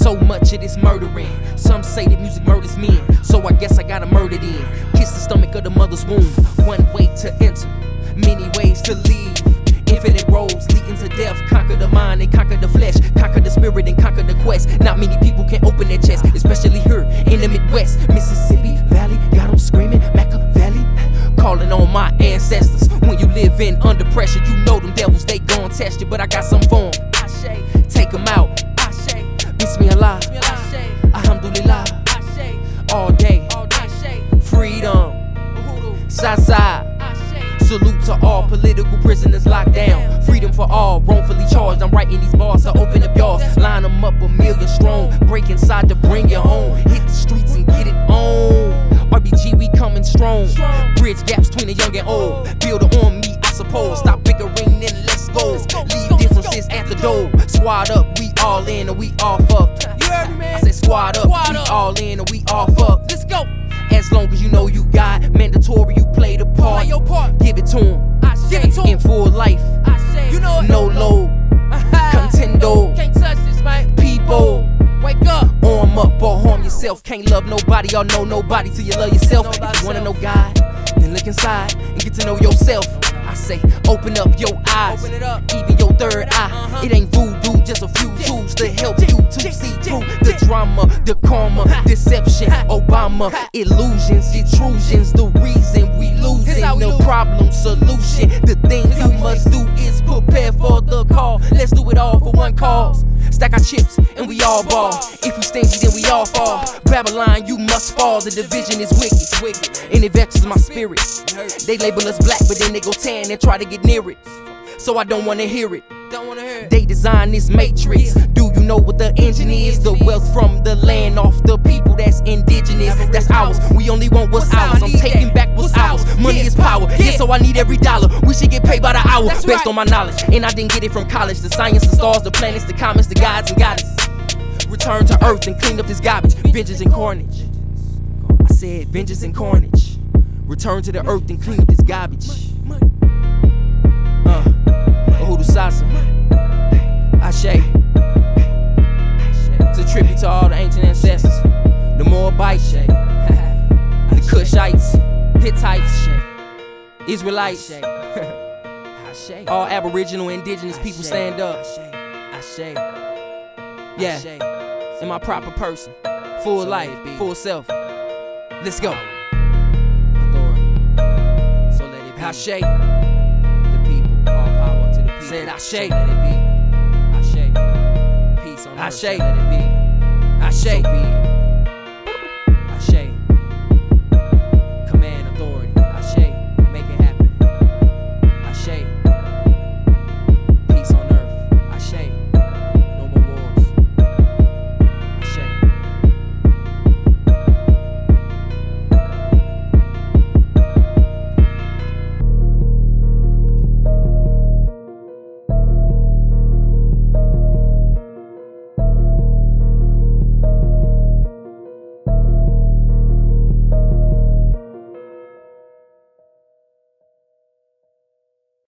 So much of this murdering. Some say that music murders men, so I guess I gotta murder then. Kiss the stomach of the mother's womb. One way to enter, many ways to leave. Infinite roads leading to death. Conquer the mind and conquer the flesh. Conquer the spirit and conquer the quest. Not many people can open their chest, especially here in the Midwest. Mississippi Valley, got them screaming Machiavelli. Calling on my ancestors. When you live in under pressure, you know them devils, they gon' test you. But I got some for 'em. Take 'em out. Bismillah. Alhamdulillah. All day. Freedom. Sasa. Salute to all political prisoners locked down. Freedom for all, wrongfully charged. I'm writing these bars to open up yours. Line them up 1,000,000 strong. Break inside to bring you home. Hit the streets and get it on. RBG, we coming strong. Bridge gaps between the young and old. Build it on me, I suppose. Stop bickering and let's go. Leave differences at the door. Squad up, we all in and we all fucked. I said squad up, we all in and we all fucked. Let's go. As long as you know you got mandatory, you play the part. Play your part. Give it to him. Give it to him. In full life. You know it. No load. Contendo. Can't touch this, man. People. Wake up. Arm up or harm yourself. Can't love nobody or know nobody till you love yourself. If you wanna know God, then look inside and get to know yourself. I say, open up your eyes. Open it up. Even your third eye. It ain't voodoo, just a few tools to help you to see through the drama, the karma, deception, Obama, illusions, intrusions. The reason we losing, the problem, solution. The thing you must do is prepare for the call. Let's do it all for one cause. Stack our chips and we all ball. If we stingy, then we all fall. Babylon, you must fall. The division is wicked, and it vexes my spirit. They label us black, but then they go tan and try to get near it. So I don't wanna hear it. They design this matrix. Do you know what the engine is? The wealth from the land off the people that's indigenous. That's ours. We only want what's ours. I'm taking back what's ours. Money is power. Yeah, so I need every dollar. We should get paid by the hour based on my knowledge. And I didn't get it from college. The science, the stars, the planets, the comets, the gods and goddesses. Return to earth and clean up this garbage. Vengeance and carnage. I said vengeance and carnage. Return to the earth and clean up this garbage. Uhudu Sasa. Ashe. It's a tribute to all the ancient ancestors. The Moabites, the Cushites, Hittites, Israelites. All Aboriginal, indigenous people stand up. Yeah, in my proper person. Full life, full self. Let's go. So let it be. Ashe. The people, all power to the people. Said Ashe. So let it be. Ashe. Peace on earth. Ashe. So let it be. Ashe. So be it.